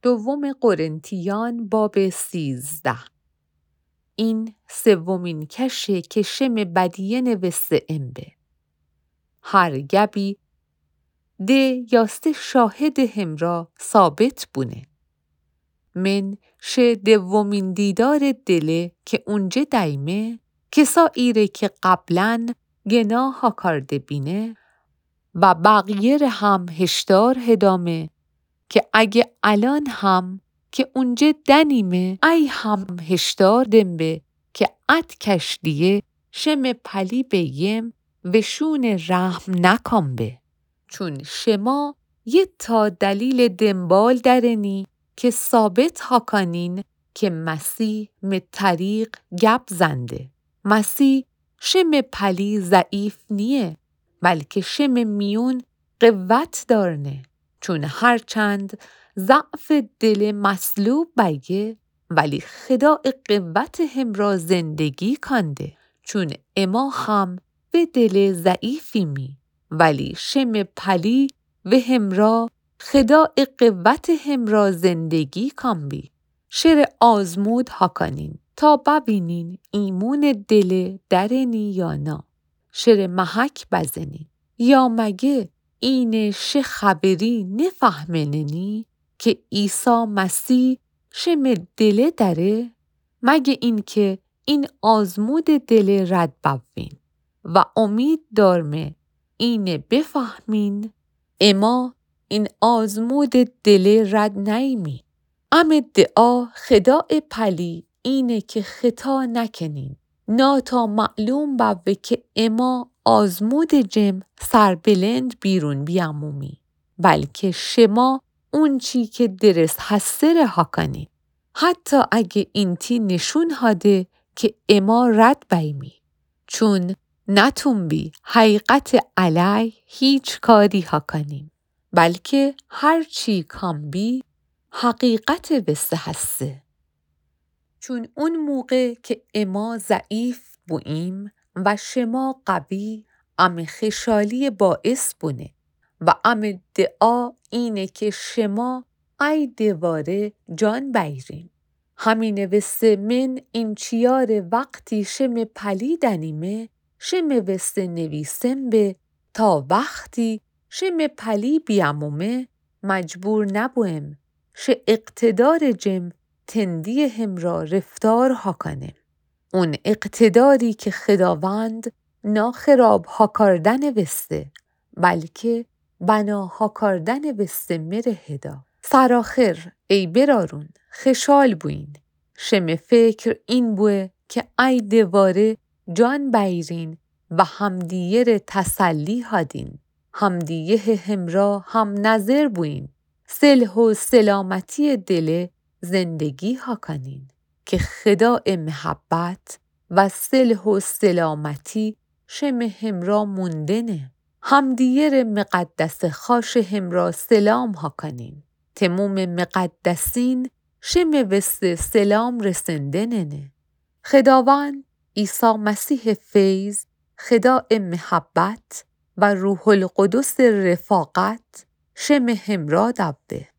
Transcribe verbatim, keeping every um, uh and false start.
دوم قرنتیان باب سیزده. این سومین کشه که شم بدیه نوسته امبه. هر گبی ده یاسته شاهد همرا ثابت بونه. من شه دومین دیدار دله که اونجه دایمه کسا ایره که قبلن گناه ها کرده بینه و بقیه هم هشدار هدامه که اگه الان هم که اونجه دنیمه ای هم هشدار دنبه که ات کشدیه شم پلی بیم و شون رحم نکن به. چون شما یه تا دلیل دنبال درنی که ثابت ها کنین که مسیح می طریق گپ زنده. مسیح شم پلی ضعیف نیه بلکه شم میون قوت دارنه. چون هرچند ضعف دل مصلوب بگه ولی خدا قوت هم را زندگی کنده. چون اما هم به دل ضعیفی می ولی شم پلی و هم را خدا قوت هم را زندگی کن بی. شر آزمود ها کنین تا ببینین ایمون دل درنی یا نه. شر محک بزنین یا مگه این شه خبری نفهمننی که عیسی مسیح شم دل داره؟ مگه این که این آزمود دل رد بوین و امید دارمه این بفهمین اما این آزمود دل رد نیمی. ام دعا خدا پلی اینه که خطا نکنین نا تا معلوم بوه که اما آزمود جم سربلند بیرون بیامومی بلکه شما اون چی که درست هسته رها کنین حتی اگه این تی نشون هاده که اما رد بیمی. چون نتون بی حقیقت علی هیچ کاری ها کنیم بلکه هر چی کام بی حقیقت بسته هسته. چون اون موقع که اما ضعیف بویم و شما قوی ام خشالی باعث بونه و ام دعا اینه که شما ای دواره جان بیرین. همین وسته من این چیار وقتی شم پلی دنیمه شم وسته نویسم به تا وقتی شم پلی بیامومه مجبور نبویم شه اقتدار جم تندی هم را رفتار ها کنه. اون اقتداری که خداوند نا خراب ها کردن وسته بلکه بنا ها کردن وسته مره هدا. سراخر ای برارون خشال بوین شم فکر این بوه که ای دواره جان بیرین و همدیه تسلی هادین. همدیه همرا هم نظر بوین صلح و سلامتی دل زندگی ها کنین که خدا محبت و صلح و سلامتی شم همرا موندنه. همدیه مقدس خاش همرا سلام ها کنین. تموم مقدسین شم وست سلام رسندنه. خداوند عیسی مسیح فیض خدا محبت و روح القدس رفاقت شم همرا دبه.